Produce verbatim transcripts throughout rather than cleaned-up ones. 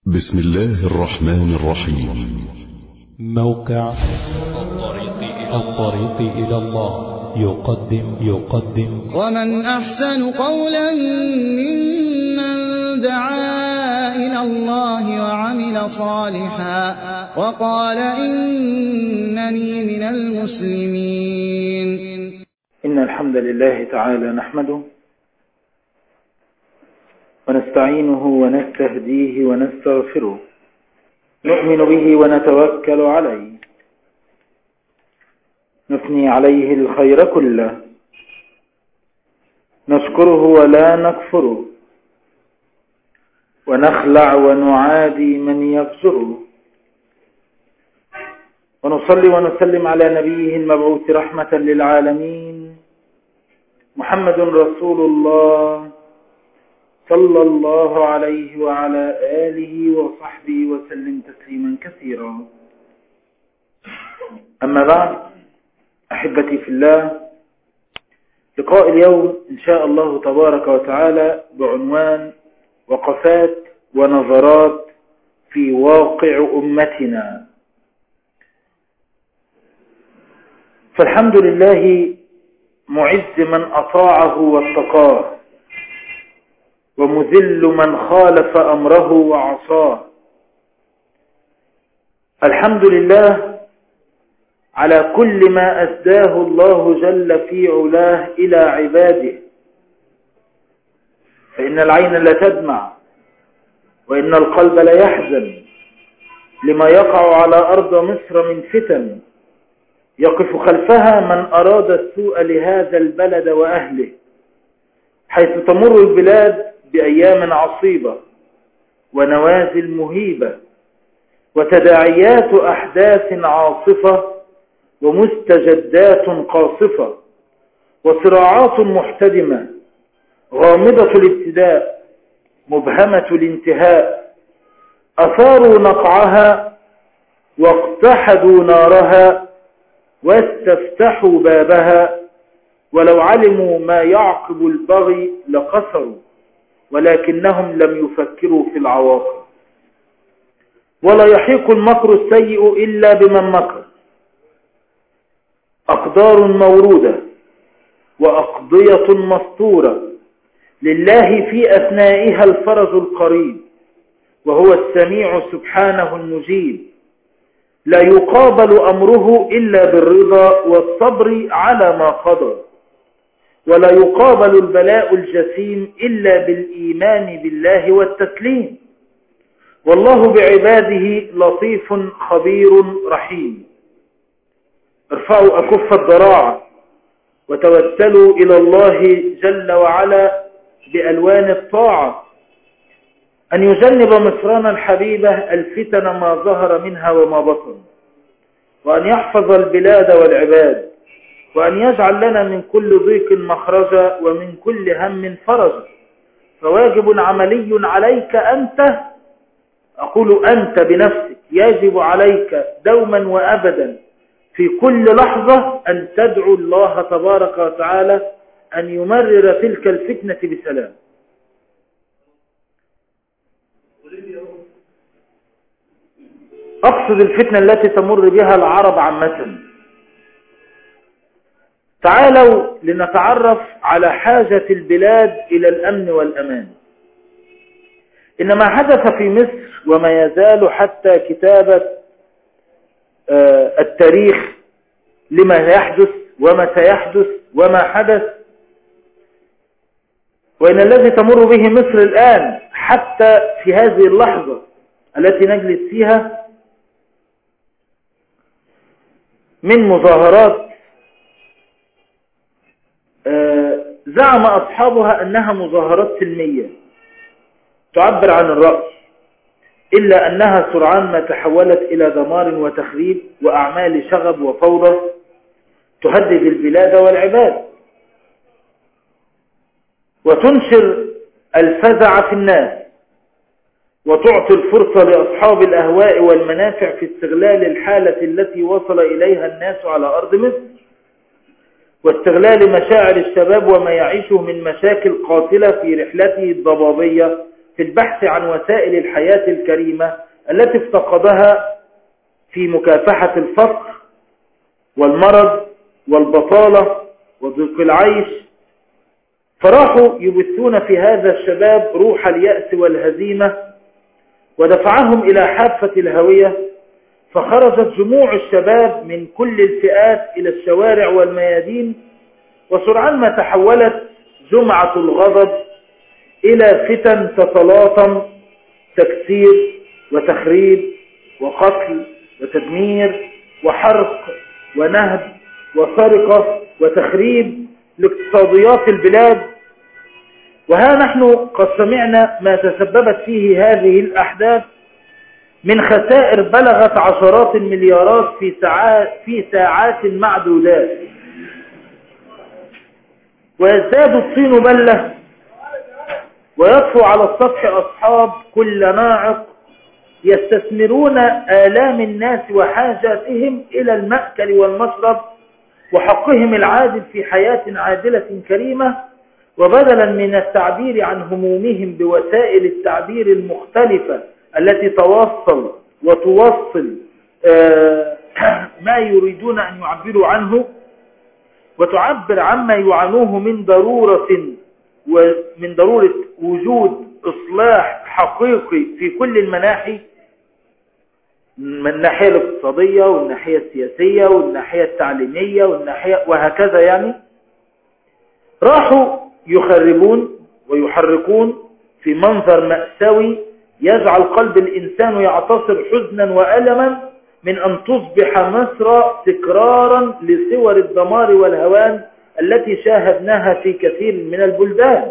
بسم الله الرحمن الرحيم. موقع الطريق إلى الله يقدم يقدم ومن أحسن قولا ممن دعا إلى الله وعمل صالحا وقال إنني من المسلمين. إن الحمد لله تعالى نحمده ونستعينه ونستهديه ونستغفره، نؤمن به ونتوكل عليه، نثني عليه الخير كله، نشكره ولا نكفره، ونخلع ونعادي من يفجره، ونصلي ونسلم على نبيه المبعوث رحمة للعالمين محمد رسول الله صلى الله عليه وعلى آله وصحبه وسلم تسليما كثيرا. أما بعد، أحبتي في الله، لقاء اليوم إن شاء الله تبارك وتعالى بعنوان وقفات ونظرات في واقع أمتنا. فالحمد لله معز من أطاعه واتقاه، ومذل من خالف أمره وعصاه. الحمد لله على كل ما أسداه الله جل في علاه إلى عباده، فإن العين لا تدمع وإن القلب لا يحزن لما يقع على أرض مصر من فتن يقف خلفها من أراد السوء لهذا البلد وأهله، حيث تمر البلاد بأيام عصيبة ونوازل مهيبة وتداعيات أحداث عاصفة ومستجدات قاصفة وصراعات محتدمة غامضة الابتداء مبهمة الانتهاء، أثاروا نقعها واقتحدوا نارها واستفتحوا بابها، ولو علموا ما يعقب البغي لقصروا، ولكنهم لم يفكروا في العواقب. ولا يحيق المكر السيء إلا بمن مكر. أقدار مورودة وأقضية مسطورة لله في أثنائها الفرج القريب، وهو السميع سبحانه المجيب، لا يقابل أمره إلا بالرضا والصبر على ما قضى، ولا يقابل البلاء الجسيم إلا بالإيمان بالله والتسليم. والله بعباده لطيف خبير رحيم. ارفعوا أكف الضراعة وتوسلوا إلى الله جل وعلا بألوان الطاعة أن يجنب مصرنا الحبيبة الفتن ما ظهر منها وما بطن، وأن يحفظ البلاد والعباد، وأن يجعل لنا من كل ضيق مخرجا ومن كل هم فرجا. فواجب عملي عليك أنت، أقول أنت بنفسك، يجب عليك دوما وأبدا في كل لحظة أن تدعو الله تبارك وتعالى أن يمرر تلك الفتنة بسلام. أقصد الفتنة التي تمر بها العرب عامة. تعالوا لنتعرف على حاجة البلاد إلى الأمن والأمان. إن ما حدث في مصر وما يزال حتى كتابة التاريخ لما يحدث وما سيحدث وما حدث، وإن الذي تمر به مصر الآن حتى في هذه اللحظة التي نجلس فيها من مظاهرات زعم أصحابها أنها مظاهرات سلمية تعبر عن الرأي، إلا أنها سرعان ما تحولت إلى دمار وتخريب وأعمال شغب وفوضى تهدد البلاد والعباد وتنشر الفزع في الناس، وتعطي الفرصة لأصحاب الأهواء والمنافع في استغلال الحالة التي وصل إليها الناس على أرض مصر، واستغلال مشاعر الشباب وما يعيشه من مشاكل قاتلة في رحلته الضبابية في البحث عن وسائل الحياة الكريمة التي افتقدها في مكافحة الفقر والمرض والبطالة وضيق العيش، فراحوا يبثون في هذا الشباب روح اليأس والهزيمة ودفعهم إلى حافة الهوية، فخرجت جموع الشباب من كل الفئات إلى الشوارع والميادين، وسرعان ما تحولت جمعة الغضب إلى فتن تتلاطم، تكسير وتخريب وقتل وتدمير وحرق ونهب وسرقة وتخريب لاقتصاديات البلاد. وها نحن قد سمعنا ما تسببت فيه هذه الأحداث من خسائر بلغت عشرات المليارات في ساعات, في ساعات معدودات. ويزداد الطين بلة ويطفو على السطح أصحاب كل ناعق يستثمرون آلام الناس وحاجاتهم إلى المأكل والمشرب وحقهم العادل في حياة عادلة كريمة، وبدلا من التعبير عن همومهم بوسائل التعبير المختلفة التي توصل وتوصل ما يريدون أن يعبروا عنه وتعبر عما يعانوه من ضرورة ومن ضرورة وجود إصلاح حقيقي في كل المناحي، من الناحية الاقتصادية والناحية السياسية والناحية التعليمية والناحية وهكذا، يعني راحوا يخربون ويحركون في منظر مأساوي يجعل قلب الإنسان يعتصر حزنا وألما من أن تصبح مصر تكرارا لصور الدمار والهوان التي شاهدناها في كثير من البلدان.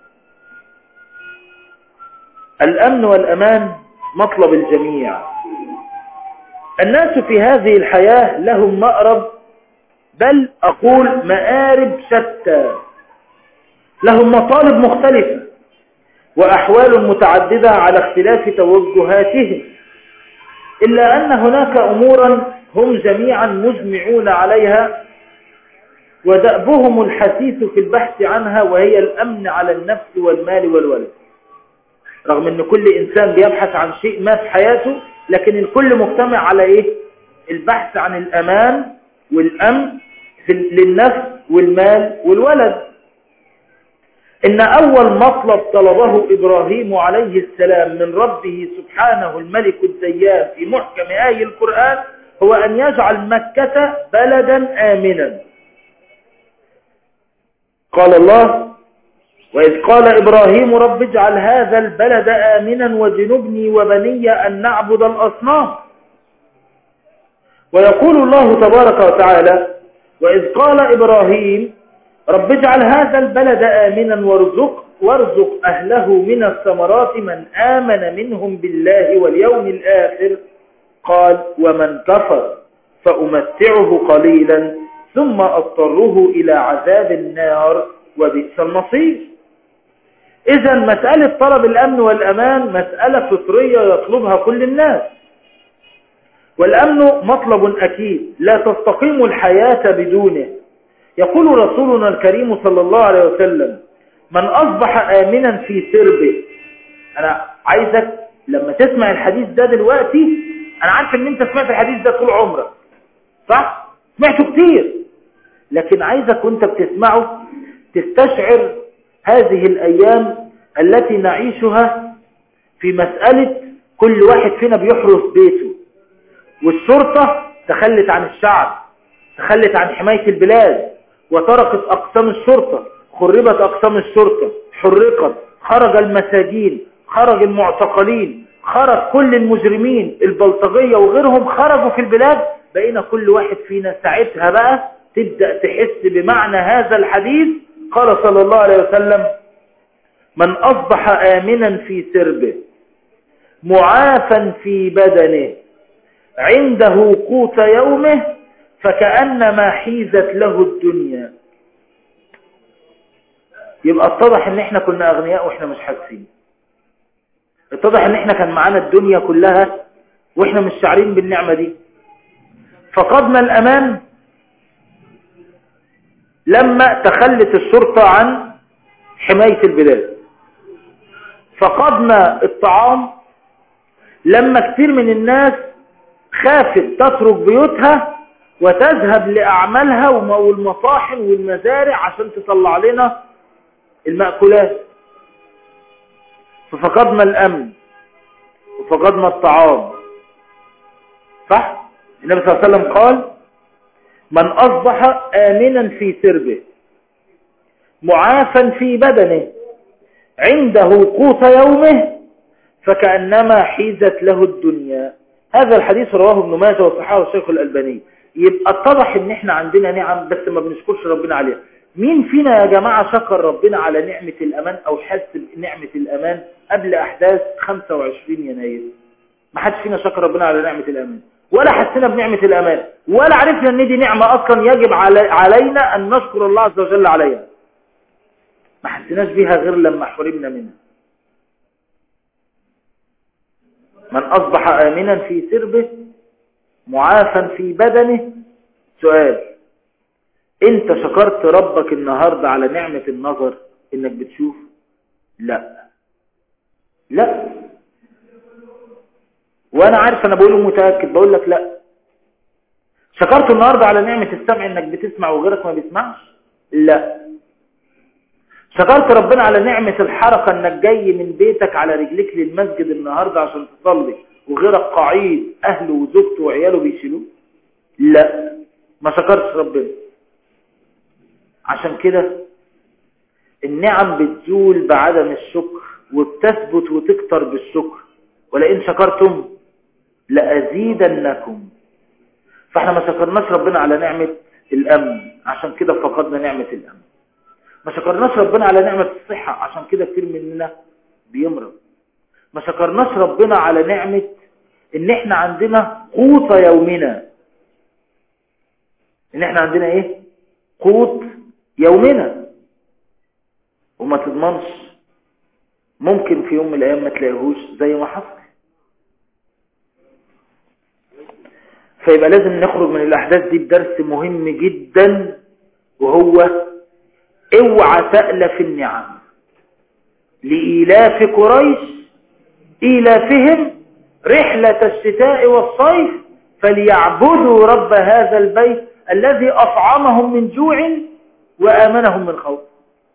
الأمن والأمان مطلب الجميع. الناس في هذه الحياة لهم مأرب، بل أقول مآرب شتى، لهم مطالب مختلفة وأحوال متعددة على اختلاف توجهاتهم، إلا أن هناك أمورا هم جميعا مجمعون عليها ودأبهم الحثيث في البحث عنها، وهي الأمن على النفس والمال والولد. رغم أن كل إنسان بيبحث عن شيء ما في حياته، لكن الكل مجتمع على إيه؟ البحث عن الأمان والأمن للنفس والمال والولد. إن أول مطلب طلبه إبراهيم عليه السلام من ربه سبحانه الملك الديان في محكم آي القرآن هو أن يجعل مكة بلدا آمنا. قال الله: وإذ قال إبراهيم رب اجعل هذا البلد آمنا وجنبني وبني أن نعبد الأصنام. ويقول الله تبارك وتعالى: وإذ قال إبراهيم رب اجعل هذا البلد آمنا وارزق, وارزق أهله من الثمرات من آمن منهم بالله واليوم الآخر قال ومن كفر فأمتعه قليلا ثم أضطره إلى عذاب النار وبئس المصير. إذا مسألة طلب الأمن والأمان مسألة فطرية يطلبها كل الناس، والأمن مطلب أكيد لا تستقيم الحياة بدونه. يقول رسولنا الكريم صلى الله عليه وسلم: من أصبح آمنا في سربه. أنا عايزك لما تسمع الحديث ده دلوقتي، أنا عارف أن أنت سمعت الحديث ده طول عمرك، صح؟ سمعته كتير، لكن عايزك وأنت بتسمعه تستشعر هذه الأيام التي نعيشها في مسألة كل واحد فينا بيحرس بيته، والشرطة تخلت عن الشعب، تخلت عن حماية البلاد، وتركت أقسام الشرطة، خربت أقسام الشرطة، حرقت، خرج المساجين، خرج المعتقلين، خرج كل المجرمين البلطجية وغيرهم خرجوا في البلاد. بقينا كل واحد فينا ساعتها بقى تبدأ تحس بمعنى هذا الحديث. قال صلى الله عليه وسلم: من أصبح آمنا في سربه معافا في بدنه عنده قوت يومه فكأنما حيزت له الدنيا. يبقى اتضح ان احنا كنا اغنياء واحنا مش حاسين، اتضح ان احنا كان معانا الدنيا كلها واحنا مش شاعرين بالنعمة دي. فقدنا الامان لما تخلت الشرطة عن حماية البلاد، فقدنا الطعام لما كتير من الناس خافت تترك بيوتها وتذهب لأعمالها والمطاحن والمزارع عشان تطلع لنا المأكولات، ففقدنا الأمن وفقدنا الطعام. صح؟ النبي صلى الله عليه وسلم قال: من أصبح آمنا في سربه معافا في بدنه عنده قوت يومه فكأنما حيزت له الدنيا. هذا الحديث رواه ابن ماجه وصححه الشيخ الألباني. يبقى اتضح ان احنا عندنا نعم بس ما بنشكرش ربنا عليها. مين فينا يا جماعة شكر ربنا على نعمة الأمان أو حس بنعمة الأمان قبل أحداث خمسة وعشرين يناير؟ ما حدش فينا شكر ربنا على نعمة الأمان، ولا حسنا بنعمة الأمان، ولا عرفنا ان دي نعمة أصلا يجب علينا أن نشكر الله عز وجل عليها. ما حسناش بيها غير لما حرمنا منها. من أصبح آمنا في سربه معافا في بدنه. سؤال: انت شكرت ربك النهاردة على نعمة النظر انك بتشوف؟ لا لا وانا عارف انا بقوله متأكد، بقول لك لا. شكرت النهاردة على نعمة السمع انك بتسمع وغيرك ما بيسمعش؟ لا. شكرت ربنا على نعمة الحركة انك جاي من بيتك على رجليك للمسجد النهاردة عشان تصلي وغيرك قاعد اهله وزوجته وعياله بيشيلوه؟ لا، ما شكرتش ربنا. عشان كده النعم بتزول بعدم الشكر وبتثبت وتكتر بالشكر. ولئن شكرتم لأزيدنكم. فاحنا ما شكرناش ربنا على نعمة الأمن، عشان كده فقدنا نعمة الأمن. ما شكرناش ربنا على نعمة الصحة، عشان كده كتير مننا بيمرض. ما شكرناش ربنا على نعمة ان احنا عندنا قوت يومنا. ان احنا عندنا ايه؟ قوت يومنا. وما تضمنش ممكن في يوم من الايام ما تلاقيهوش زي ما حصل. فيبقى لازم نخرج من الاحداث دي بدرس مهم جدا، وهو اوعى تألف النعم. لإيلاف قريش إيلافهم رحلة الشتاء والصيف فليعبدوا رب هذا البيت الذي أطعمهم من جوع وآمنهم من خوف.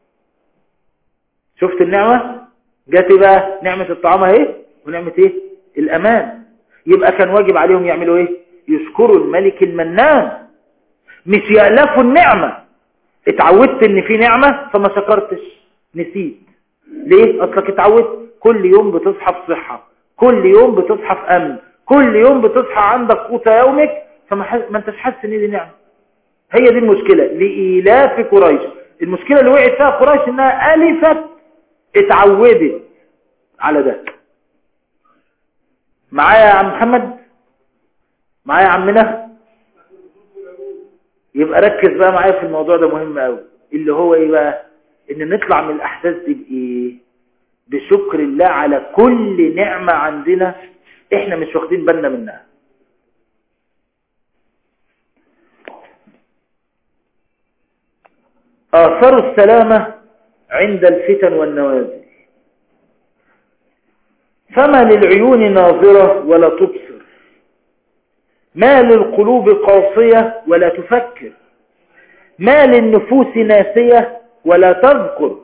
شفت النعمة؟ جات بقى نعمة الطعام اهي ونعمة ايه؟ الأمان. يبقى كان واجب عليهم يعملوا ايه؟ يشكروا الملك المنان، مش يألفوا النعمة. اتعودت ان في نعمة فما شكرتش، نسيت. ليه؟ اصلك اتعودت كل يوم بتصحى في صحة، كل يوم بتصحى في امن، كل يوم بتصحى عندك قوت يومك، فما ح... ما انتش حاسس ان دي نعمة. هي دي المشكلة. لإيلاف قريش. المشكلة اللي وقعت فيها قريش انها ألفت، اتعودت على ده. معايا يا عم محمد؟ معايا يا عمنا؟ يبقى ركز بقى معايا في الموضوع ده، مهم قوي. اللي هو ايه بقى؟ ان نطلع من الاحداث دي بايه؟ بشكر الله على كل نعمة عندنا احنا مش واخدين بالنا منها. آثار السلامة عند الفتن والنوازل. فما للعيون ناظرة ولا تبصر، ما للقلوب قاصية ولا تفكر، ما للنفوس ناسية ولا تذكر،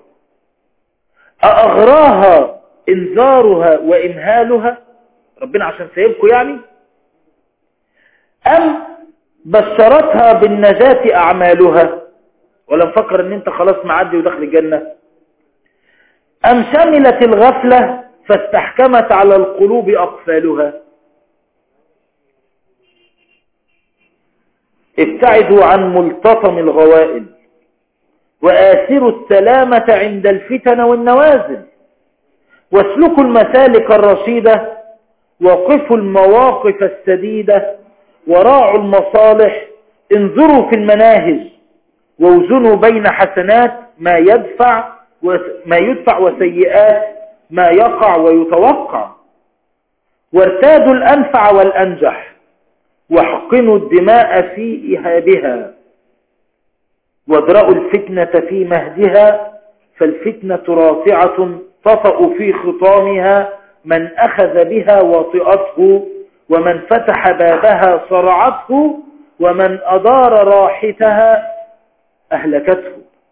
أأغراها إنذارها وإمهالها، ربنا عشان سيبكوا يعني، أم بشرتها بالنجاة أعمالها، ولا مفكر ان انت خلاص معدي ودخل الجنة، أم شملت الغفلة فاستحكمت على القلوب أقفالها. ابتعدوا عن ملتطم الغوائل وآثروا السلامة عند الفتن والنوازل، واسلكوا المسالك الرشيدة، وقفوا المواقف السديدة، وراعوا المصالح، انظروا في المناهج، ووزنوا بين حسنات ما يدفع ما يدفع وسيئات ما يقع ويتوقع، وارتادوا الأنفع والأنجح، وحقنوا الدماء في إهابها، وادرأوا الفتنة في مهدها، فالفتنة رافعة طفأ في خطامها، من أخذ بها وطئته، ومن فتح بابها صرعته، ومن أدار راحتها أهلكته.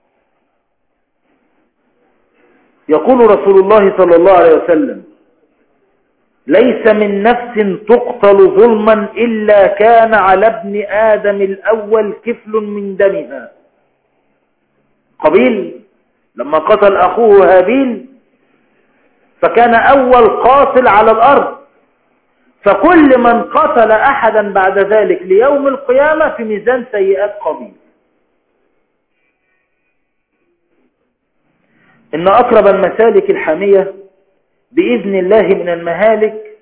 يقول رسول الله صلى الله عليه وسلم: ليس من نفس تقتل ظلما إلا كان على ابن آدم الأول كفل من دمها. قابيل لما قتل أخوه هابيل فكان أول قاتل على الأرض، فكل من قتل أحدا بعد ذلك ليوم القيامة في ميزان سيئات قابيل. إن أقرب المسالك الحامية بإذن الله من المهالك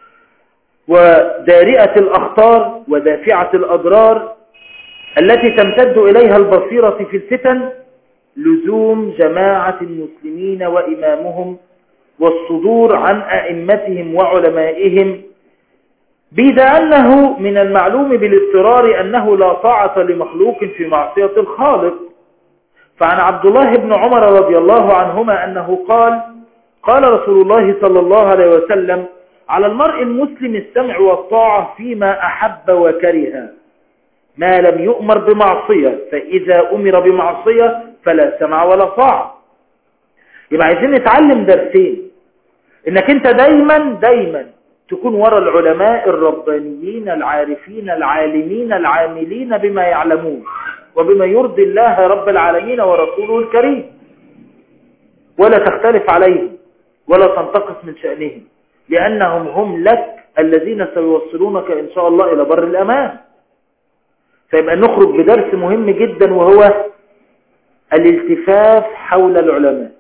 ودارئة الأخطار ودافعة الأضرار التي تمتد إليها البصيرة في الفتن لزوم جماعة المسلمين وإمامهم والصدور عن أئمتهم وعلمائهم، بيد أنه من المعلوم بالاضطرار أنه لا طاعة لمخلوق في معصية الخالق. فعن عبد الله بن عمر رضي الله عنهما أنه قال: قال رسول الله صلى الله عليه وسلم: على المرء المسلم السمع والطاعة فيما أحب وكره ما لم يؤمر بمعصية، فإذا أمر بمعصية فلا سمع ولا طاعة. يبقى عايزين نتعلم درسين: إنك أنت دايما دايما تكون وراء العلماء الربانيين العارفين العالمين العاملين بما يعلمون وبما يرضي الله رب العالمين ورسوله الكريم، ولا تختلف عليهم ولا تنتقص من شأنهم، لأنهم هم لك الذين سيوصلونك إن شاء الله إلى بر الأمان. فيبقى نخرج بدرس مهم جدا، وهو الالتفاف حول العلماء.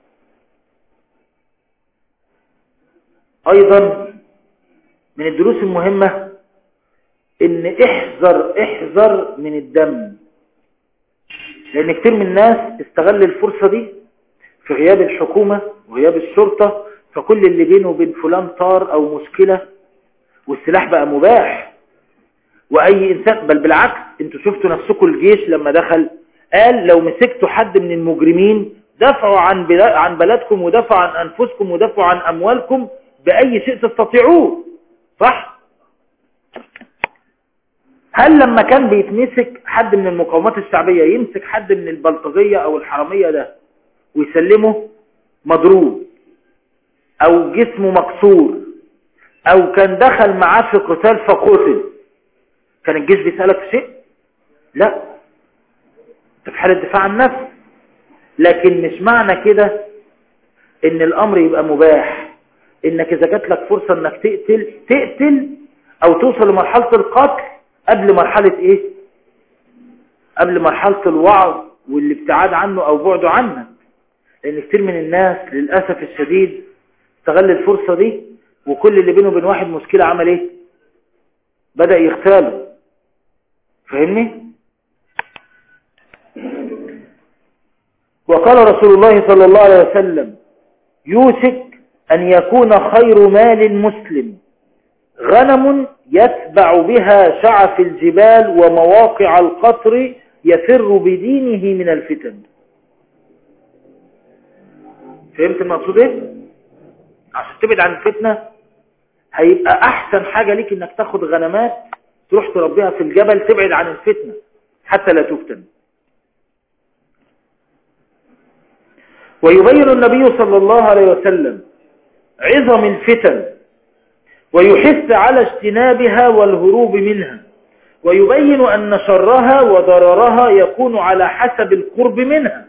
أيضا من الدروس المهمة إن احذر احذر من الدم، لأن كتير من الناس استغل الفرصة دي في غياب الحكومة وغياب الشرطة، فكل اللي بينه وبين فلان طار أو مشكلة، والسلاح بقى مباح وأي إنسان. بل بالعكس، انتوا شفتوا نفسكم الجيش لما دخل قال لو مسكتوا حد من المجرمين دفعوا عن عن بلدكم ودفعوا عن أنفسكم ودفعوا عن أموالكم بأي شيء تستطيعوه، صح؟ هل لما كان بيتمسك حد من المقاومات الشعبية يمسك حد من البلطجية أو الحرامية ده ويسلمه مضروب أو جسمه مكسور أو كان دخل معاه في قتال فقتل، كان الجيش بيسألك في شيء؟ لا، في حالة دفاع عن النفس. لكن مش معنى كده ان الامر يبقى مباح، انك اذا جات لك فرصة انك تقتل تقتل او توصل لمرحلة القتل قبل مرحلة ايه؟ قبل مرحلة الوعظ والابتعاد عنه او بعده عنه. لان كتير من الناس للأسف الشديد استغل الفرصة دي، وكل اللي بينه وبين واحد مشكلة عمل ايه؟ بدأ يغتاله. فاهمني؟ وقال رسول الله صلى الله عليه وسلم: يوشك أن يكون خير مال المسلم غنم يتبع بها شعف الجبال ومواقع القطر يفر بدينه من الفتن. فهمت المقصود ايه؟ عشان تبعد عن الفتنة هيبقى أحسن حاجة ليك إنك تاخد غنمات تروح تربيها في الجبل تبعد عن الفتنة حتى لا تفتن. ويبين النبي صلى الله عليه وسلم عظم الفتن ويحث على اجتنابها والهروب منها، ويبين أن شرها وضررها يكون على حسب القرب منها.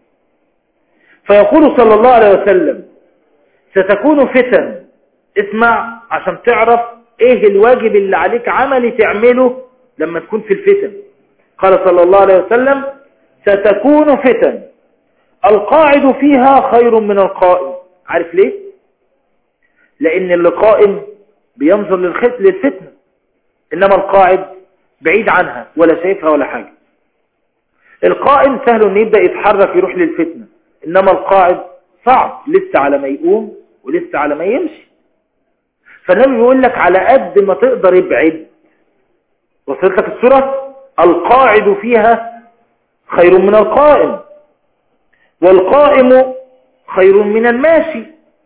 فيقول صلى الله عليه وسلم: ستكون فتن، اسمع عشان تعرف ايه الواجب اللي عليك عملي تعمله لما تكون في الفتن. قال صلى الله عليه وسلم: ستكون فتن القاعد فيها خير من القائم. عارف ليه؟ لأن اللي قائم بينظر للفتنة، إنما القاعد بعيد عنها ولا شايفها ولا حاجة. القائم سهل أن يبدأ يتحرك يروح للفتنة، إنما القاعد صعب، لسه على ما يقوم ولسه على ما يمشي. فالنبي بيقول لك على قد ما تقدر ابعد. وصلت لك الصورة؟ القاعد فيها خير من القائم، والقائم خير من الماشي،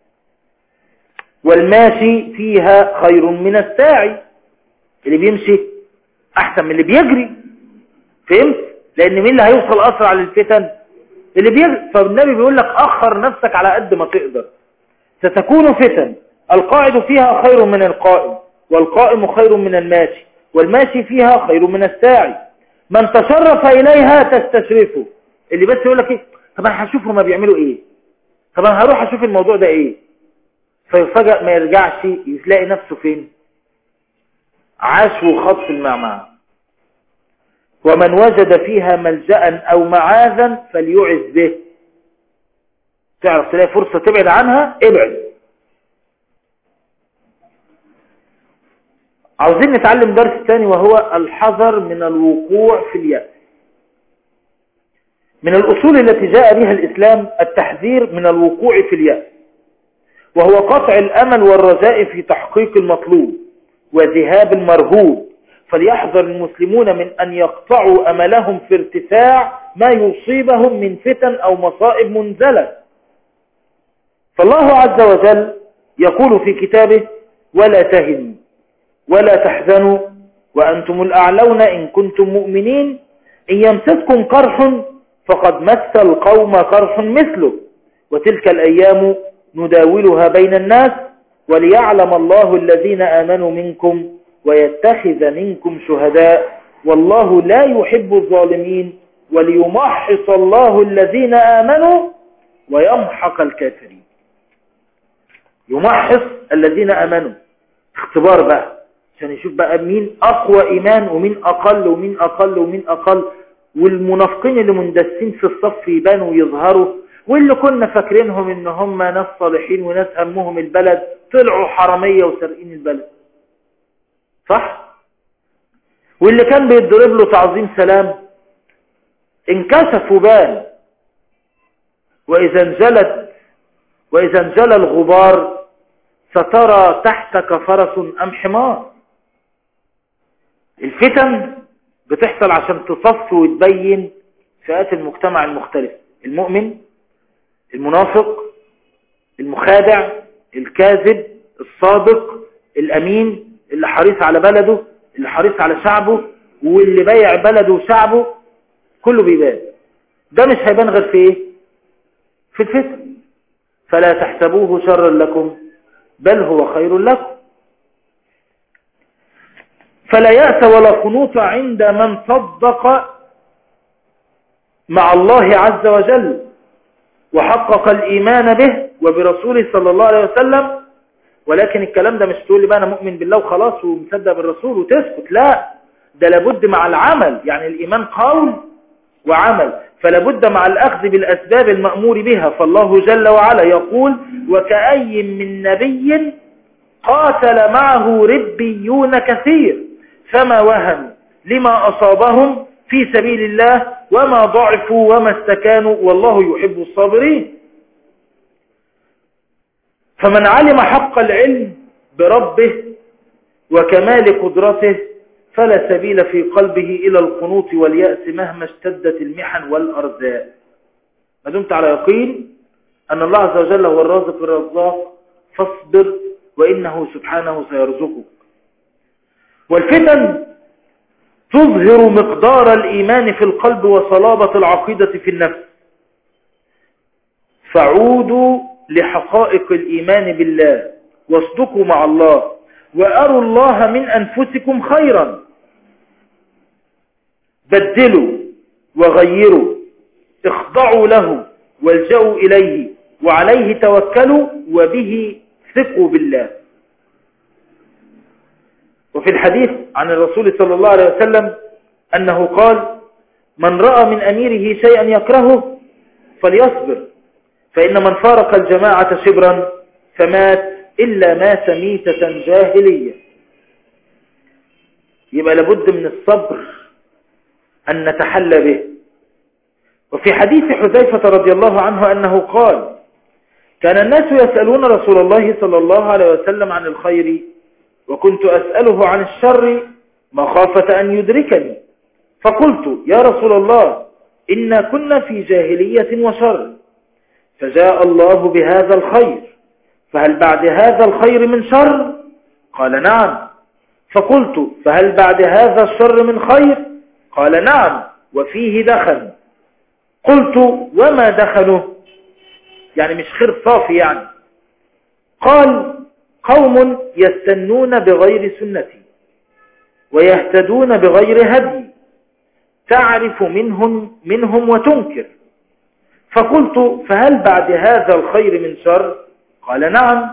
والماشي فيها خير من الساعي. اللي بيمشي احسن من اللي بيجري، فهمت؟ لان مين اللي هيوصل اسرع للفتن؟ اللي بيجري. فالنبي بيقول لك اخر نفسك على قد ما تقدر. ستكون فتن القاعد فيها خير من القائم، والقائم خير من الماشي، والماشي فيها خير من الساعي. من تشرف إليها تستشرفه. اللي بس يقول لك ايه، طب انا هشوف هما بيعملوا ايه، طب انا هروح اشوف الموضوع ده ايه، فيفاجئ ما يرجعش يلاقي نفسه فين؟ عاش وخط في المعمعة. ومن وجد فيها ملجأ او معاذا فليعذ به. تعرف تلاقي فرصة تبعد عنها، ابعد. عاوزين نتعلم درس ثاني، وهو الحذر من الوقوع في اليأس. من الأصول التي جاء بها الإسلام التحذير من الوقوع في اليأس، وهو قطع الأمل والرجاء في تحقيق المطلوب وذهاب المرهوب. فليحذر المسلمون من أن يقطعوا أملهم في ارتفاع ما يصيبهم من فتن أو مصائب منزلة. فالله عز وجل يقول في كتابه: ولا تهنوا ولا تحزنوا وأنتم الأعلون إن كنتم مؤمنين إن يمسسكم قرح فقد مس القوم قرح مثله وتلك الأيام نداولها بين الناس وليعلم الله الذين آمنوا منكم ويتخذ منكم شهداء والله لا يحب الظالمين وليمحص الله الذين آمنوا ويمحق الكافرين. يمحص الذين آمنوا، اختبار بقى عشان يشوف بقى مين أقوى إيمان ومين أقل ومين أقل ومين أقل. والمنافقين اللي مندسين في الصف يبانوا ويظهروا، واللي كنا فاكرينهم ان هم ناس صالحين وناس همهم البلد طلعوا حرامية وسرقين البلد، صح؟ واللي كان بيتضرب له تعظيم سلام انكشف وبان. وإذا انجلت وإذا انجلى الغبار سترى تحتك فرس أم حمار. الفتن بتحصل عشان تصف وتبين فئات المجتمع المختلف: المؤمن، المنافق، المخادع، الكاذب، الصادق، الأمين، اللي حريص على بلده، اللي حريص على شعبه، واللي بايع بلده وشعبه، كله بيبان. ده مش هيبان غير في ايه؟ في الفتن. فلا تحسبوه شرا لكم بل هو خير لكم. فلا يأس ولا قنوط عند من صدق مع الله عز وجل وحقق الإيمان به وبرسوله صلى الله عليه وسلم. ولكن الكلام ده مش تقول لي بقى أنا مؤمن بالله وخلاص ومصدق بالرسول وتسكت، لا، ده لابد مع العمل. يعني الإيمان قول وعمل، فلابد مع الأخذ بالأسباب المأمور بها. فالله جل وعلا يقول: وكأي من نبي قاتل معه ربيون كثير فما وهنوا لما أصابهم في سبيل الله وما ضعفوا وما استكانوا والله يحب الصابرين. فمن علم حق العلم بربه وكمال قدرته فلا سبيل في قلبه إلى القنوط واليأس مهما اشتدت المحن والأرزاق. ما دمت على يقين أن الله عز وجل هو الرازق الرزاق فاصبر وإنه سبحانه سيرزقك. والفتن تظهر مقدار الإيمان في القلب وصلابة العقيدة في النفس. فعودوا لحقائق الإيمان بالله واصدقوا مع الله وأروا الله من أنفسكم خيرا. بدلوا وغيروا، اخضعوا له والجأوا إليه وعليه توكلوا وبه ثقوا بالله. وفي الحديث عن الرسول صلى الله عليه وسلم أنه قال: من رأى من أميره شيئا يكرهه فليصبر فإن من فارق الجماعة شبرا فمات إلا مات ميتة جاهلية. يبقى لابد من الصبر أن نتحلى به. وفي حديث حذيفة رضي الله عنه أنه قال: كان الناس يسألون رسول الله صلى الله عليه وسلم عن الخير وكنت أسأله عن الشر مخافة أن يدركني، فقلت: يا رسول الله إنا كنا في جاهلية وشر، فجاء الله بهذا الخير، فهل بعد هذا الخير من شر؟ قال نعم. فقلت فهل بعد هذا الشر من خير؟ قال نعم وفيه دخن. قلت وما دخنه؟ يعني مش خير صافي يعني. قال قوم يستنون بغير سنتي ويهتدون بغير هدي، تعرف منهم, منهم وتنكر. فقلت فهل بعد هذا الخير من شر؟ قال نعم،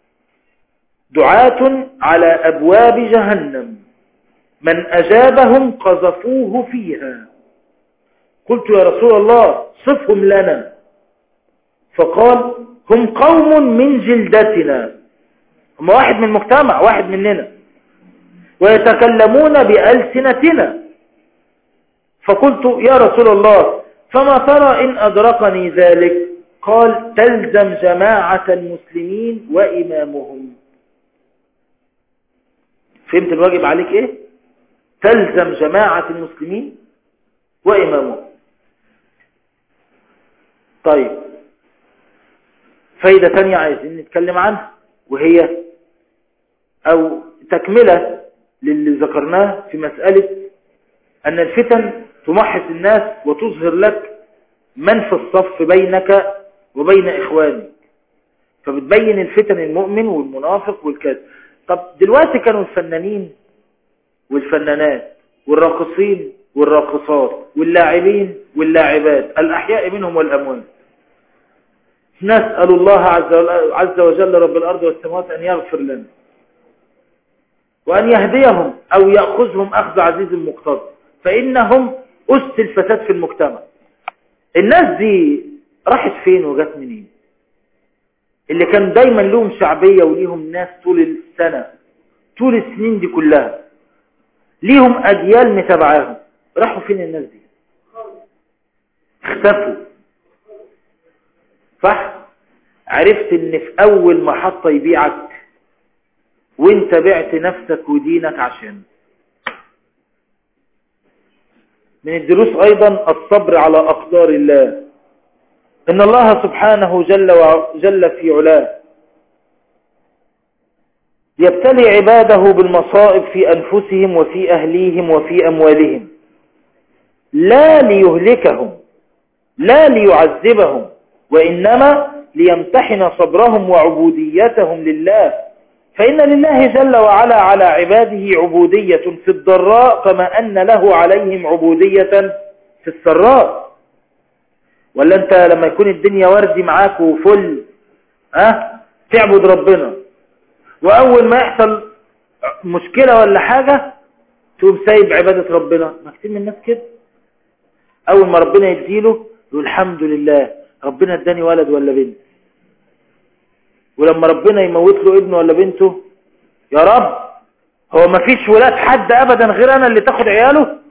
دعاة على أبواب جهنم من أجابهم قذفوه فيها. قلت يا رسول الله صفهم لنا. فقال هم قوم من جلدتنا، هم واحد من المجتمع، واحد مننا، ويتكلمون بألسنتنا. فقلت يا رسول الله فما ترى إن أدركني ذلك؟ قال تلزم جماعة المسلمين وإمامهم. فهمت الواجب عليك إيه؟ تلزم جماعة المسلمين وإمامهم. طيب فايدة تانية عايزين نتكلم عنها، وهي أو تكملة للي ذكرناه في مسألة أن الفتن تمحص الناس وتظهر لك من في الصف بينك وبين إخوانك، فبتبين الفتن المؤمن والمنافق والكاذب. طب دلوقتي كانوا الفنانين والفنانات والراقصين والراقصات واللاعبين واللاعبات الأحياء منهم والأموات، نسأل الله عز وجل رب الأرض والسماوات أن يغفر لنا وأن يهديهم أو يأخذهم أخذ عزيز مقتدر، فإنهم أس الفساد في المجتمع. الناس دي راحت فين وجات منين؟ اللي كان دايما لهم شعبية وليهم ناس طول السنة طول السنين دي كلها ليهم أجيال متابعاهم، راحوا فين الناس دي؟ اختفوا. صح؟ عرفت ان في اول محطة يبيعك وانت بعت نفسك ودينك عشان. من الدروس ايضا الصبر على اقدار الله. ان الله سبحانه جل وجل في علاه يبتلي عباده بالمصائب في انفسهم وفي اهليهم وفي اموالهم، لا ليهلكهم لا ليعذبهم، وإنما ليمتحن صبرهم وعبوديتهم لله. فإن لله جل وعلا على عباده عبودية في الضراء كما أن له عليهم عبودية في السراء. ولا أنت لما يكون الدنيا وردي معاك وفل أه؟ تعبد ربنا، وأول ما يحصل مشكلة ولا حاجة تقوم سايب عبادة ربنا؟ ما كتير من الناس كده، أول ما ربنا يديله يقول الحمد لله ربنا اداني ولد ولا بنت، ولما ربنا يموت له ابنه ولا بنته يا رب هو ما فيش ولاد حد ابدا غير انا اللي تاخد عياله.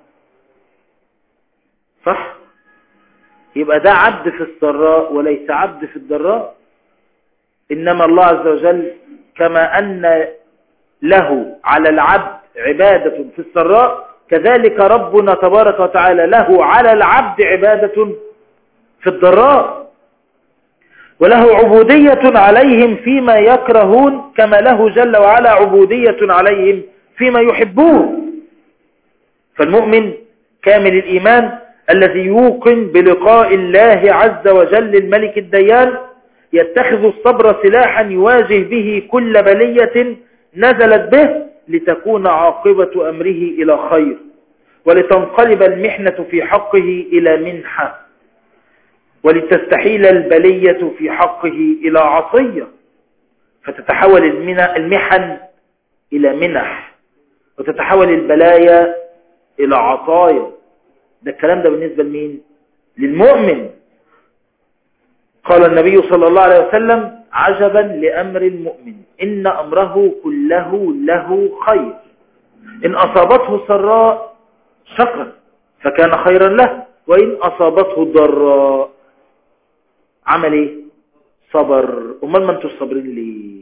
صح؟ يبقى ده عبد في السراء وليس عبد في الضراء. انما الله عز وجل كما ان له على العبد عبادة في السراء، كذلك ربنا تبارك وتعالى له على العبد عبادة في الضراء، وله عبودية عليهم فيما يكرهون كما له جل وعلا عبودية عليهم فيما يحبون. فالمؤمن كامل الإيمان الذي يوقن بلقاء الله عز وجل الملك الديان يتخذ الصبر سلاحا يواجه به كل بلية نزلت به لتكون عاقبة أمره إلى خير، ولتنقلب المحنة في حقه إلى منحة، ولتستحيل البلية في حقه إلى عطية، فتتحول المحن إلى منح، وتتحول البلايا إلى عطايا. ده الكلام ده بالنسبة لمين؟ للمؤمن. قال النبي صلى الله عليه وسلم عجبا لأمر المؤمن إن أمره كله له خير، إن أصابته سراء شكر فكان خيرا له، وإن أصابته ضراء عمل إيه؟ صبر. أمال ما أنتوا صابرين ليه؟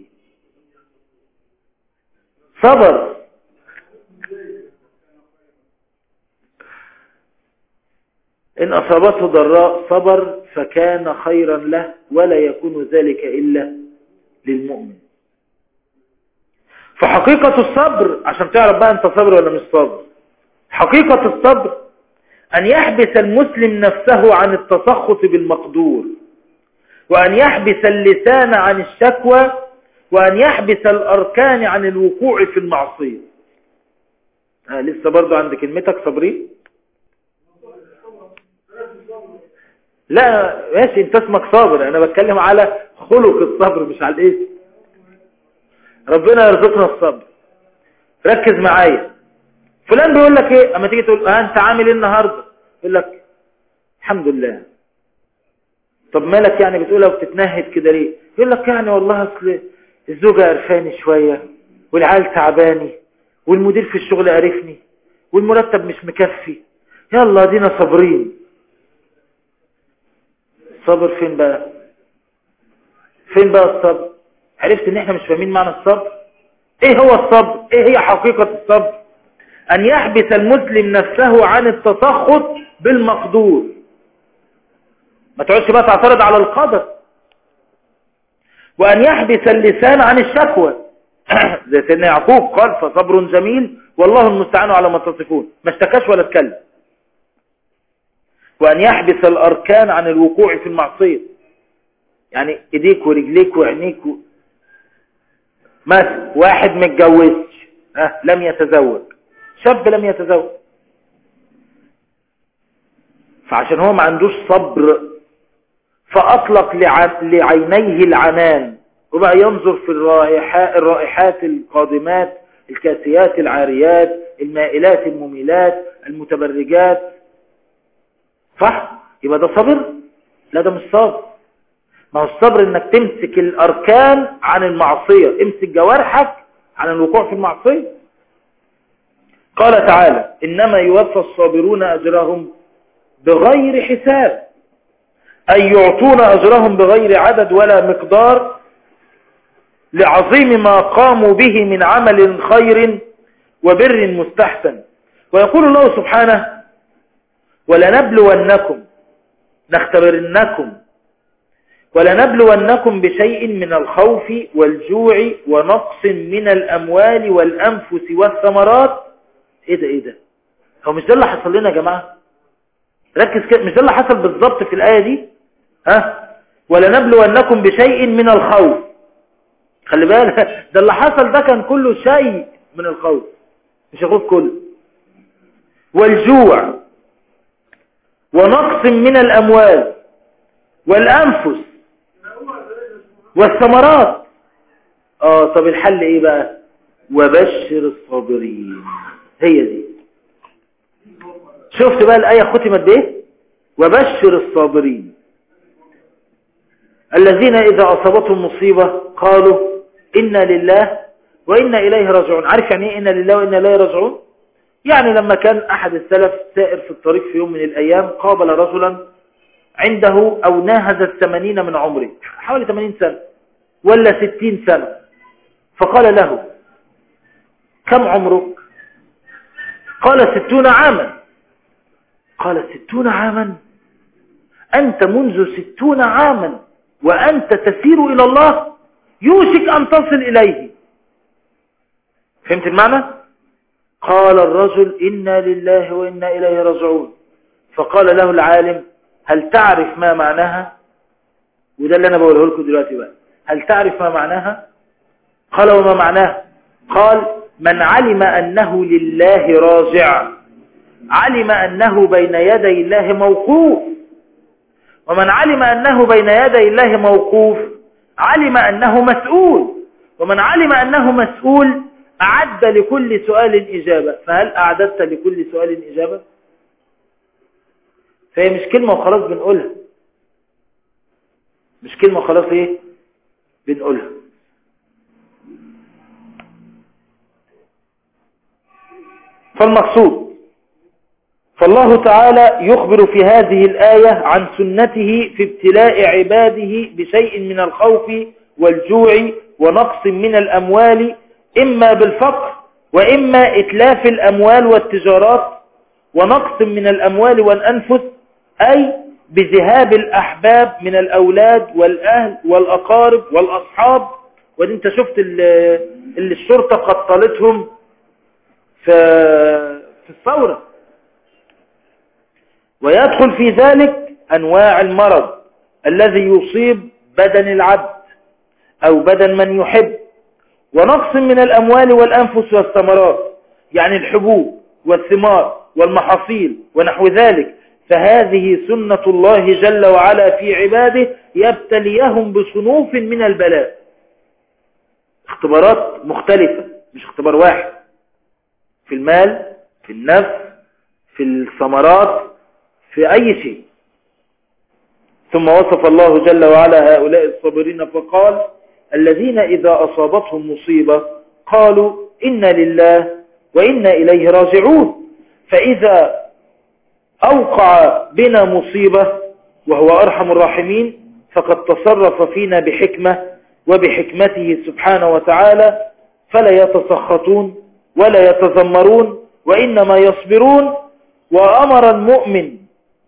صبر. إن أصابته ضراء صبر فكان خيرا له ولا يكون ذلك إلا للمؤمن. فحقيقة الصبر، عشان تعرف بقى أنت صبر ولا مش صبر، حقيقة الصبر أن يحبس المسلم نفسه عن التسخط بالمقدور، وأن يحبس اللسان عن الشكوى، وأن يحبس الأركان عن الوقوع في المعصية. آه لسه برضو عند كلمتك صبرين؟ لا ماشي، انت اسمك صابر، انا بتكلم على خلق الصبر مش على الايه. ربنا يرزقنا الصبر. ركز معايا. فلان بيقول لك ايه اما تيجي تقول اه انت عامل ايه النهارده، يقول لك الحمد لله. طب مالك يعني بتقولها وبتتنهد كده ليه؟ يقول لك يعني والله اصل الزوجه قرفاني شويه، والعيال تعباني، والمدير في الشغل قرفني، والمرتب مش مكفي، يلا دينا صابرين. صبر فين بقى؟ فين بقى الصبر؟ عرفت ان احنا مش فاهمين معنى الصبر؟ ايه هو الصبر؟ ايه هي حقيقة الصبر؟ ان يحبس المسلم نفسه عن التسخط بالمقدور. ما تقعدش بقى تعترض على القدر. وان يحبس اللسان عن الشكوى زي سيدنا يعقوب قال فصبر جميل والله المستعان على ما تصفون، ما اشتكاش ولا اتكلم. وأن يحبس الأركان عن الوقوع في المعصية، يعني إيديك ورجليك وعينيك و... مثلا واحد متجوزش أه لم يتزوج، شاب لم يتزوج، فعشان هو ما عندوش صبر فأطلق لع... لعينيه العنان، وبقى ينظر في الرائحات, الرائحات القادمات الكاسيات العاريات المائلات المميلات المتبرجات. صح؟ يبقى ده صبر؟ لا ده مش صبر. ما هو الصبر انك تمسك الاركان عن المعصية، امسك جوارحك عن الوقوع في المعصية. قال تعالى انما يوفى الصابرون اجرهم بغير حساب، اي يعطون اجرهم بغير عدد ولا مقدار لعظيم ما قاموا به من عمل خير وبر مستحسن. ويقول الله سبحانه ولنبلونكم، نختبرنكم، ولنبلونكم بشيء من الخوف والجوع ونقص من الأموال والأنفس والثمرات. ايه ده ايه ده؟ هو مش ده اللي حصل لنا يا جماعة؟ ركز كده، مش ده اللي حصل بالضبط في الآية دي؟ ها؟ ولنبلونكم بشيء من الخوف. خلي بالك ده اللي حصل ده كان كله شيء من الخوف، مش الخوف كله. والجوع ونقص من الأموال والأنفس والثمرات. اه طب الحل ايه بقى؟ وبشر الصابرين. هي دي. شفت بقى الآية ختمت بايه؟ وبشر الصابرين الذين إذا أصابتهم مصيبة قالوا إنا لله وإنا إليه راجعون. عارف يعني ايه إنا لله وإنا إليه راجعون؟ يعني لما كان أحد السلف سائر في الطريق في يوم من الأيام قابل رجلا عنده أو ناهز الثمانين من عمره، حوالي ثمانين سنة ولا ستين سنة، فقال له كم عمرك؟ قال ستون عاما. قال ستون عاما؟ أنت منذ ستون عاما وأنت تسير إلى الله، يوشك أن تصل إليه. فهمت المعنى؟ قال الرجل إنا لله وإنا إليه راجعون. فقال له العالم هل تعرف ما معناها؟ وده اللي أنا بقوله لكم دلوقتي بقى. هل تعرف ما معناها؟ قال وما معناها؟ قال من علم أنه لله راجع علم أنه بين يدي الله موقوف، ومن علم أنه بين يدي الله موقوف علم أنه مسؤول، ومن علم أنه مسؤول أعد لكل سؤال إجابة. فهل أعددت لكل سؤال إجابة؟ فهي مش كلمة وخلاص بنقولها، مش كلمة وخلاص إيه بنقولها. فالمقصود فالله تعالى يخبر في هذه الآية عن سنته في ابتلاء عباده بشيء من الخوف والجوع ونقص من الأموال، إما بالفقر وإما إتلاف الأموال والتجارات، ونقص من الأموال والأنفس، أي بذهاب الأحباب من الأولاد والأهل والأقارب والأصحاب. ودي انت شفت اللي الشرطة قتلتهم في في الثورة. ويدخل في ذلك أنواع المرض الذي يصيب بدن العبد أو بدن من يحب، ونقص من الأموال والأنفس والثمرات، يعني الحبوب والثمار والمحاصيل ونحو ذلك. فهذه سنة الله جل وعلا في عباده يبتليهم بصنوف من البلاء، اختبارات مختلفة مش اختبار واحد، في المال، في النفس، في الثمرات، في أي شيء. ثم وصف الله جل وعلا هؤلاء الصابرين فقال: الذين إذا أصابتهم مصيبة قالوا إنا لله وإنا إليه راجعون. فإذا أوقع بنا مصيبة وهو أرحم الراحمين فقد تصرف فينا بحكمة وبحكمته سبحانه وتعالى، فلا يتسخطون ولا يتذمرون وإنما يصبرون. وأمر المؤمن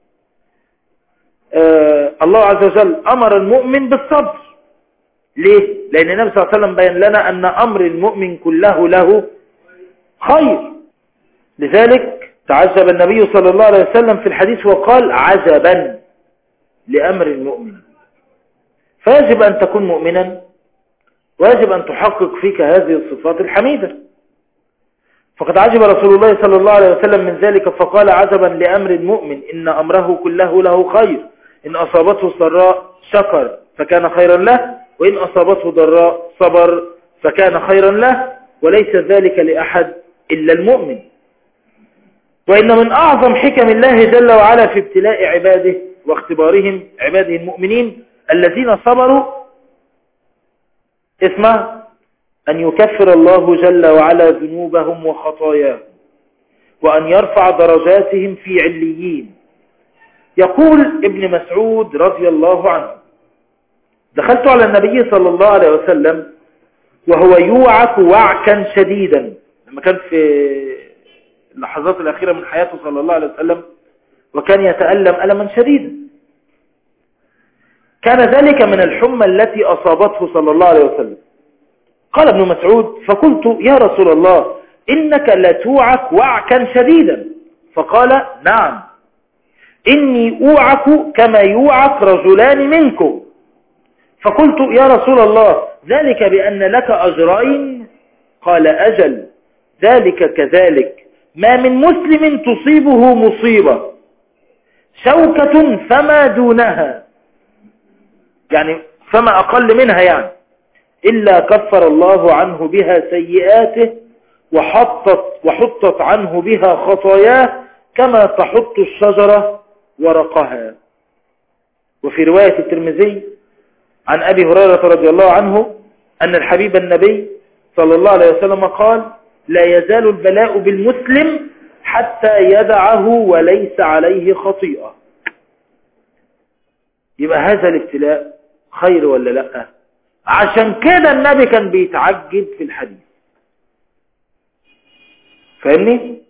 آه الله عز وجل أمر المؤمن بالصبر. ليه؟ لأن النبي صلى الله عليه وسلم بيّن لنا أن أمر المؤمن كله له خير. لذلك تعجب النبي صلى الله عليه وسلم في الحديث وقال: عجبا لأمر المؤمن. فيجب أن تكون مؤمنا، ويجب أن تحقق فيك هذه الصفات الحميدة. فقد عجب رسول الله صلى الله عليه وسلم من ذلك فقال: عجبا لأمر المؤمن إن أمره كله له خير، إن أصابته سراء شكر فكان خيرا له، وإن أصابته ضراء صبر فكان خيرا له، وليس ذلك لأحد إلا المؤمن. وإن من أعظم حكم الله جل وعلا في ابتلاء عباده واختبارهم عباده المؤمنين الذين صبروا اسمه أن يكفر الله جل وعلا ذنوبهم وخطاياهم، وأن يرفع درجاتهم في عليين. يقول ابن مسعود رضي الله عنه: دخلت على النبي صلى الله عليه وسلم وهو يوعك وعكا شديدا، لما كان في اللحظات الأخيرة من حياته صلى الله عليه وسلم، وكان يتألم ألما شديدا. كان ذلك من الحمى التي أصابته صلى الله عليه وسلم. قال ابن مسعود: فقلت يا رسول الله إنك لتوعك وعكا شديدا. فقال: نعم، إني أوعك كما يوعك رجلان منكم. فقلت يا رسول الله ذلك بأن لك أجرين؟ قال: أجل، ذلك كذلك، ما من مسلم تصيبه مصيبة شوكة فما دونها، يعني فما أقل منها، يعني إلا كفر الله عنه بها سيئاته وحطت, وحطت عنه بها خطاياه كما تحط الشجرة ورقها. وفي رواية الترمذي عن أبي هريرة رضي الله عنه أن الحبيب النبي صلى الله عليه وسلم قال: لا يزال البلاء بالمسلم حتى يدعه وليس عليه خطيئة. يبقى هذا الابتلاء خير ولا لا؟ عشان كده النبي كان بيتعجب في الحديث. فاهمني؟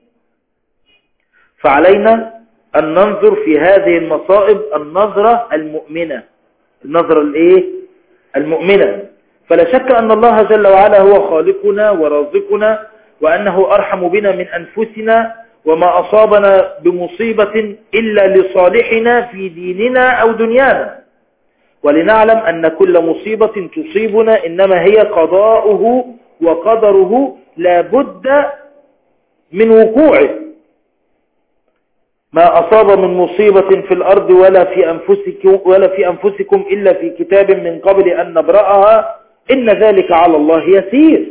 فعلينا أن ننظر في هذه المصائب النظرة المؤمنة، النظرة الايه؟ المؤمنة. فلا شك أن الله جل وعلا هو خالقنا ورازقنا، وأنه أرحم بنا من أنفسنا، وما أصابنا بمصيبة إلا لصالحنا في ديننا أو دنيانا. ولنعلم أن كل مصيبة تصيبنا إنما هي قضاؤه وقدره لا بد من وقوعه. ما أصاب من مصيبة في الأرض ولا في أنفسكم, ولا في أنفسكم إلا في كتاب من قبل أن نبرأها إن ذلك على الله يسير.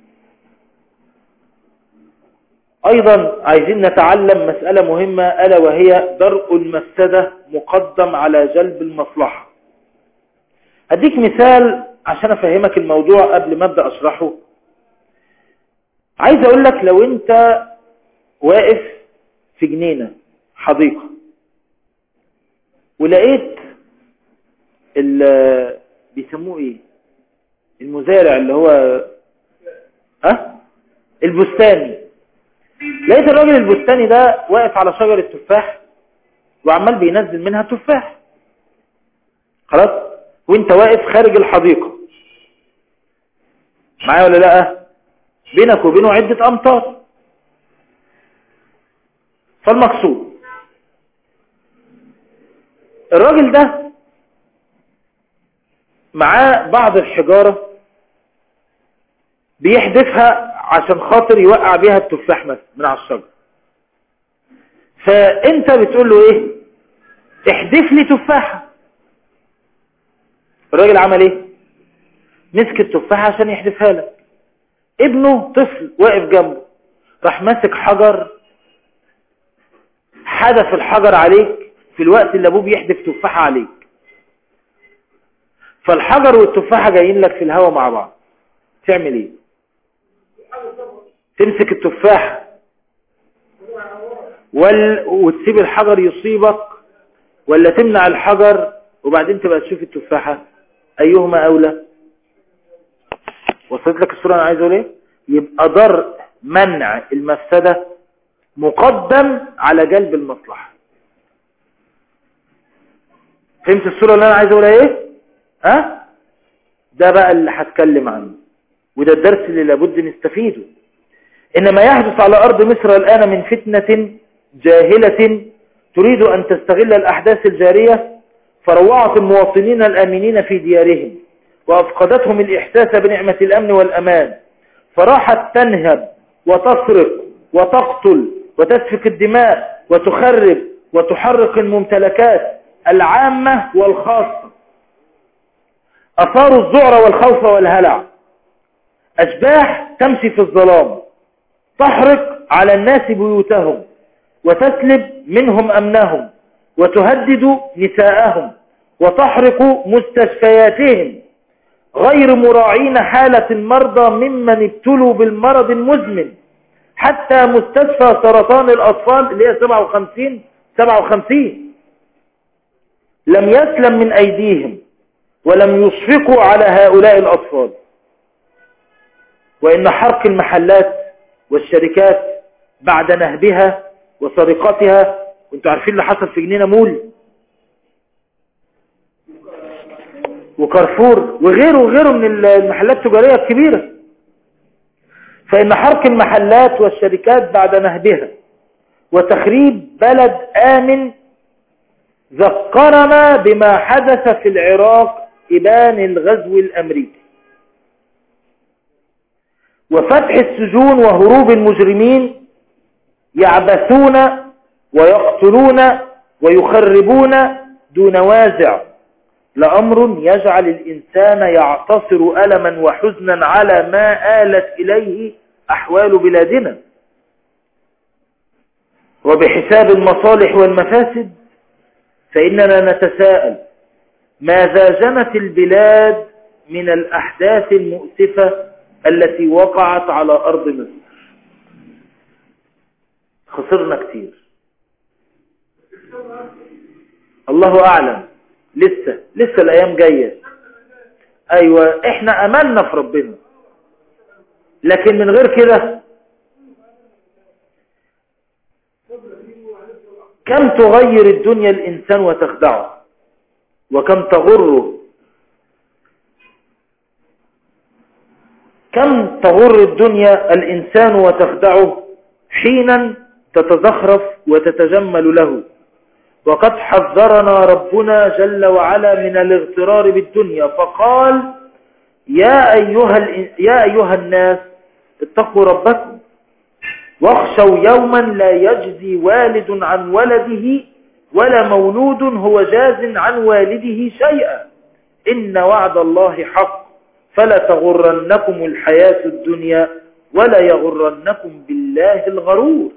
أيضا عايزين نتعلم مسألة مهمة، ألا وهي درء المفسدة مقدم على جلب المصلحة. هديك مثال عشان أفهمك الموضوع قبل ما أبدأ أشرحه. عايز أقول لك لو أنت واقف في جنينة حديقة ولقيت اللي بيسموه ايه، المزارع اللي هو أه؟ البستاني، لقيت الراجل البستاني ده واقف على شجرة تفاح وعمال بينزل منها تفاح، خلاص، وانت واقف خارج الحديقة معايا ولا لا؟ بينك وبينه عدة امتار. فالمقصود الراجل ده معاه بعض الحجارة بيحدفها عشان خاطر يوقع بيها التفاح مثلا من على الشجر. فانت بتقول له ايه؟ احدف لي تفاحة. الراجل عمل ايه؟ مسك التفاحة عشان يحدفها لك. ابنه طفل واقف جنبه راح ماسك حجر، حدف الحجر عليك في الوقت اللي ابوه بيحدف تفاحة عليك. فالحجر والتفاحة جايين لك في الهواء مع بعض، تعمل ايه؟ تمسك التفاحة وال... وتسيب الحجر يصيبك، ولا تمنع الحجر وبعدين تبقى تشوف التفاحة؟ ايهما اولى؟ وصلت لك الصورة انا عايز اقول ايه؟ يبقى درء منع المفسدة مقدم على جلب المصلحة. فهمت الصورة اللي انا عايز اقولها ايه؟ ها؟ ده بقى اللي هتكلم عنه، وده الدرس اللي لابد نستفيده. إن ما يحدث على أرض مصر الآن من فتنة جاهلة تريد أن تستغل الأحداث الجارية فروعت المواطنين الآمنين في ديارهم وأفقدتهم الإحساس بنعمة الأمن والأمان، فراحت تنهب وتسرق وتقتل وتسفك الدماء وتخرب وتحرق الممتلكات العامة والخاصة. أثاروا الذعر والخوف والهلع، أشباح تمشي في الظلام تحرق على الناس بيوتهم وتسلب منهم أمنهم وتهدد نساءهم وتحرق مستشفياتهم غير مراعين حالة المرضى ممن ابتلوا بالمرض المزمن، حتى مستشفى سرطان الأطفال اللي هي سبعة وخمسين سبعة وخمسين لم يسلم من أيديهم ولم يشفقوا على هؤلاء الأطفال. وإن حرق المحلات والشركات بعد نهبها وسرقتها، وانتوا عارفين اللي حصل في جنينة مول وكارفور وغيره وغيره من المحلات التجارية الكبيرة، فإن حرق المحلات والشركات بعد نهبها وتخريب بلد آمن ذكرنا بما حدث في العراق إبان الغزو الأمريكي وفتح السجون وهروب المجرمين يعبثون ويقتلون ويخربون دون وازع، لأمر يجعل الإنسان يعتصر ألما وحزنا على ما آلت إليه أحوال بلادنا. وبحساب المصالح والمفاسد فإننا نتساءل ماذا جنت البلاد من الأحداث المؤسفة التي وقعت على أرض مصر؟ خسرنا كتير، الله أعلم، لسه لسه الأيام جاية. أيوة إحنا أملنا في ربنا، لكن من غير كده كم تغير الدنيا الإنسان وتخدعه، وكم تغره، كم تغر الدنيا الإنسان وتخدعه حينا تتزخرف وتتجمل له. وقد حذرنا ربنا جل وعلا من الاغترار بالدنيا فقال يا أيها, يا أيها الناس اتقوا ربكم واخشوا يوما لا يجزي والد عن ولده ولا مولود هو جاز عن والده شيئا إن وعد الله حق فلا تغرنكم الحياة الدنيا ولا يغرنكم بالله الغرور.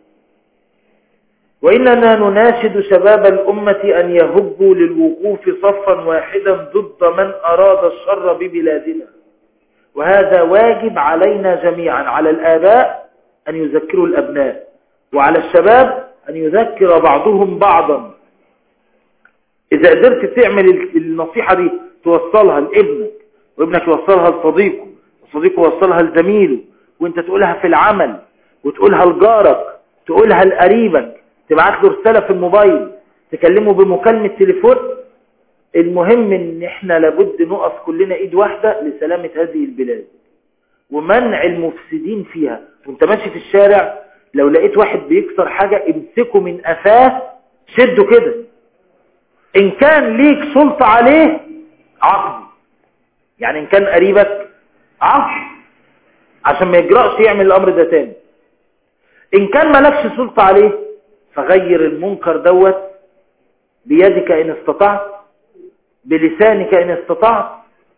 وإننا نناشد شباب الأمة أن يهبوا للوقوف صفا واحدا ضد من أراد الشر ببلادنا، وهذا واجب علينا جميعا، على الآباء أن يذكروا الأبناء وعلى الشباب أن يذكر بعضهم بعضا. إذا قدرت تعمل النصيحة دي توصلها لابنك وابنك يوصلها لصديقه وصديقه يوصلها لزميله، وانت تقولها في العمل وتقولها لجارك تقولها لقريبك، تبعت له رسالة في الموبايل تكلمه بمكالمة تليفون. المهم ان احنا لابد نقف كلنا ايد واحدة لسلامة هذه البلاد ومنع المفسدين فيها. وانت ماشي في الشارع لو لقيت واحد بيكسر حاجة امسكه من قفاه شده كده، ان كان ليك سلطة عليه عاقبه، يعني ان كان قريبك عاقبه عشان ما يجرأش يعمل الامر ده تاني. ان كان مالكش سلطة عليه فغير المنكر دوت بيدك ان استطعت، بلسانك ان استطعت،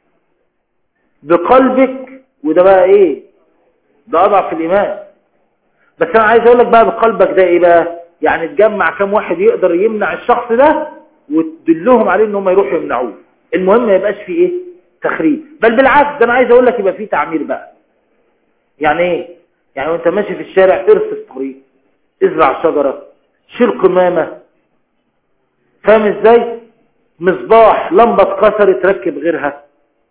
بقلبك، وده بقى ايه؟ ده اضعف الايمان. بس انا عايز اقول لك بقى بقلبك ده ايه بقى؟ يعني تجمع كم واحد يقدر يمنع الشخص ده وتدلهم عليه ان هم يروحوا يمنعوه. المهم ما يبقاش فيه ايه؟ تخريب، بل بالعكس ده انا عايز اقول لك يبقى فيه تعمير بقى. يعني ايه؟ يعني وانت ماشي في الشارع ارصف طريق، ازرع شجرة، شيل قمامة، فاهم ازاي؟ مصباح لمبة اتكسرت تركب غيرها.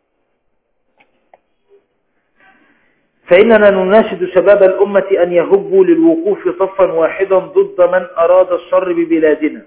فإننا نناشد شباب الأمة أن يهبوا للوقوف صفا واحدا ضد من أراد الشر ببلادنا،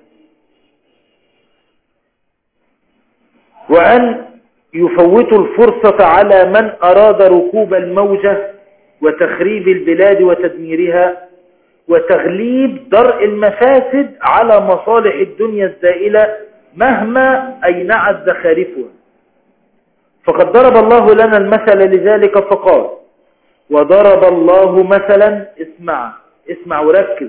وأن يفوتوا الفرصة على من أراد ركوب الموجة وتخريب البلاد وتدميرها وتغليب درء المفاسد على مصالح الدنيا الزائلة مهما أينعت زخارفها. فقد ضرب الله لنا المثل لذلك فقال: وضرب الله مثلا، اسمع اسمع وركز،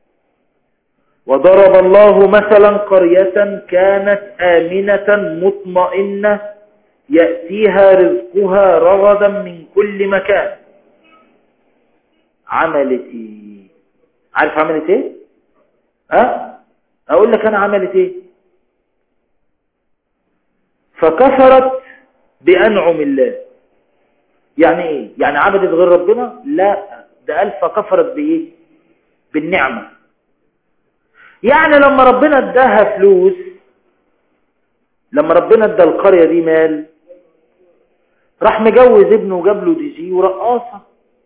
وضرب الله مثلا قرية كانت آمنة مطمئنة يأتيها رزقها رغدا من كل مكان. عملت ايه؟ عارف عملت ايه؟ ها؟ اقول لك انا عملت ايه؟ فكفرت بأنعم الله. يعني ايه؟ يعني عبدت غير ربنا؟ لا، ده قال فكفرت بايه؟ بالنعمة. يعني لما ربنا اداها فلوس، لما ربنا ادى القرية دي مال، راح مجوز ابنه وجاب له دي جي ورقاصة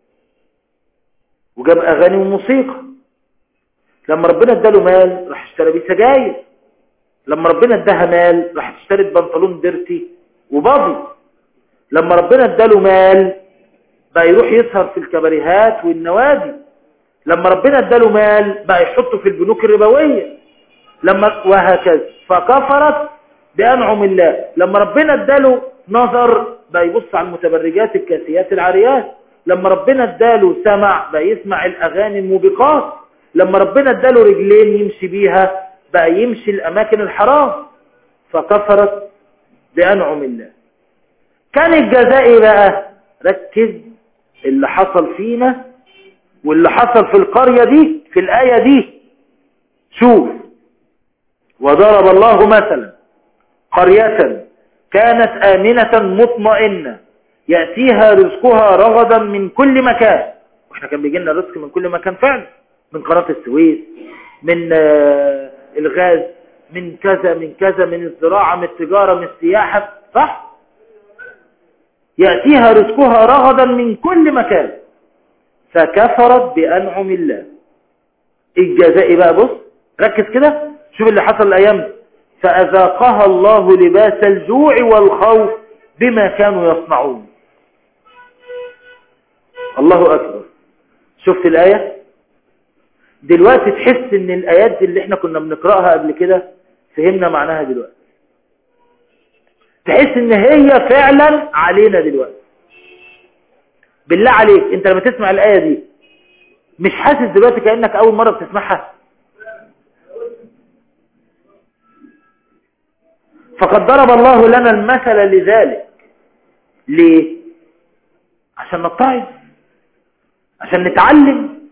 وجاب اغاني وموسيقى. لما ربنا اداله مال راح اشترى بيه سجاير. لما ربنا اداها مال راح اشترت بنطلون ديرتي وباضي. لما ربنا اداله مال بقى يروح يسهر في الكباريهات والنوادي. لما ربنا اداله مال بقى يحطه في البنوك الربوية. لما وهكذا فكفرت بأنعم الله. لما ربنا اداله نظر بقى يبص على المتبرجات الكاسيات العاريات. لما ربنا اداله سمع بقى يسمع الأغاني الموبقات. لما ربنا اداله رجلين يمشي بيها بقى يمشي الأماكن الحرام. فكفرت بأنعم الله. كان الجزاء بقى، ركز اللي حصل فينا واللي حصل في القرية دي في الآية دي. شوف، وضرب الله مثلا قرية كانت آمنة مطمئنة يأتيها رزقها رغدا من كل مكان. واحنا كان بيجي لنا رزق من كل مكان فعلا، من قناة السويس، من الغاز، من كذا من كذا، من الزراعة، من التجارة، من السياحة، صح؟ يأتيها رزقها رغدا من كل مكان فكفرت بأنعم الله. الجزاء بقى، بص ركز كده، شوف اللي حصل الأيام دي. فأذاقها الله لباس الجوع والخوف بما كانوا يصنعون. الله أكبر. شفت الآية؟ دلوقتي تحس ان الآيات دي اللي احنا كنا بنقرأها قبل كده فهمنا معناها دلوقتي. تحس ان هي فعلا علينا دلوقتي. بالله عليك انت لما تسمع الآية دي مش حاسس دلوقتي كأنك اول مرة بتسمعها؟ فقد ضرب الله لنا المثل لذلك. ليه؟ عشان نتعظ، عشان نتعلم.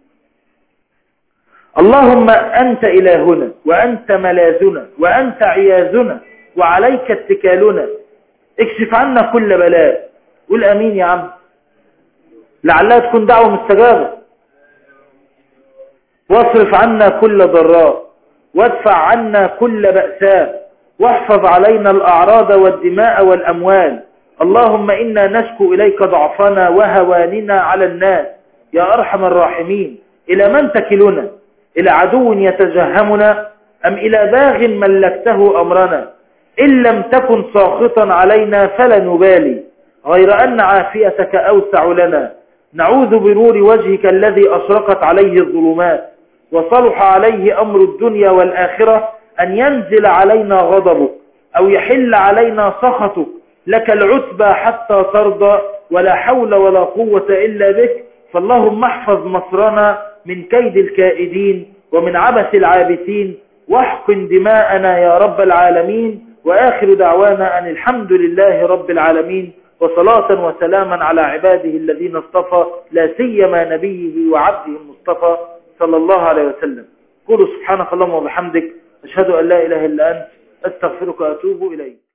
اللهم أنت إلهنا وأنت ملاذنا وأنت عياذنا وعليك اتكالنا، اكشف عنا كل بلاء. قول أمين يا عم، لعلها تكون دعوة مستجابة. واصرف عنا كل ضراء وادفع عنا كل بأساء واحفظ علينا الأعراض والدماء والأموال. اللهم إنا نشكو إليك ضعفنا وهواننا على الناس يا أرحم الراحمين. إلى من تكلنا؟ إلى عدو يتجهمنا أم إلى باغ ملكته أمرنا؟ إن لم تكن ساخطا علينا فلا نبالي، غير أن عافيتك أوسع لنا. نعوذ بنور وجهك الذي أشرقت عليه الظلمات وصلح عليه أمر الدنيا والآخرة أن ينزل علينا غضبك أو يحل علينا سخطك. لك العتبى حتى ترضى، ولا حول ولا قوة إلا بك. فاللهم احفظ مصرنا من كيد الكائدين ومن عبث العابثين، واحقن دماءنا يا رب العالمين. وآخر دعوانا أن الحمد لله رب العالمين، وصلاة وسلاما على عباده الذين اصطفى، لا سيما نبيه وعبده المصطفى صلى الله عليه وسلم. قولوا سبحانك اللهم وبحمدك، أشهد أن لا إله إلا أنت، أستغفرك وأتوب إليك.